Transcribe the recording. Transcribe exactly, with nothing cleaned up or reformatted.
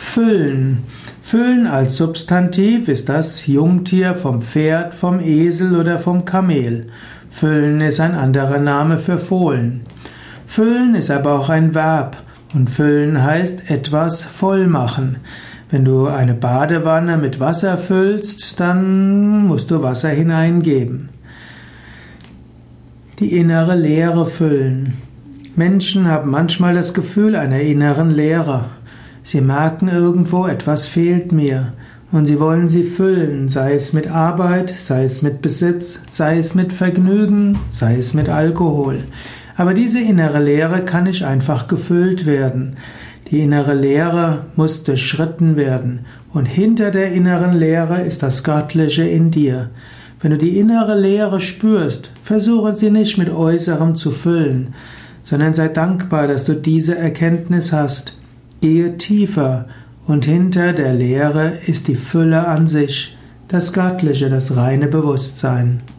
Füllen. Füllen als Substantiv ist das Jungtier vom Pferd, vom Esel oder vom Kamel. Füllen ist ein anderer Name für Fohlen. Füllen ist aber auch ein Verb und füllen heißt etwas voll machen. Wenn du eine Badewanne mit Wasser füllst, dann musst du Wasser hineingeben. Die innere Leere füllen. Menschen haben manchmal das Gefühl einer inneren Leere. Sie merken irgendwo, etwas fehlt mir und sie wollen sie füllen, sei es mit Arbeit, sei es mit Besitz, sei es mit Vergnügen, sei es mit Alkohol. Aber diese innere Leere kann nicht einfach gefüllt werden. Die innere Leere muss durchschritten werden und hinter der inneren Leere ist das Göttliche in dir. Wenn du die innere Leere spürst, versuche sie nicht mit Äußerem zu füllen, sondern sei dankbar, dass du diese Erkenntnis hast. Gehe tiefer und hinter der Leere ist die Fülle an sich, das Göttliche, das reine Bewusstsein.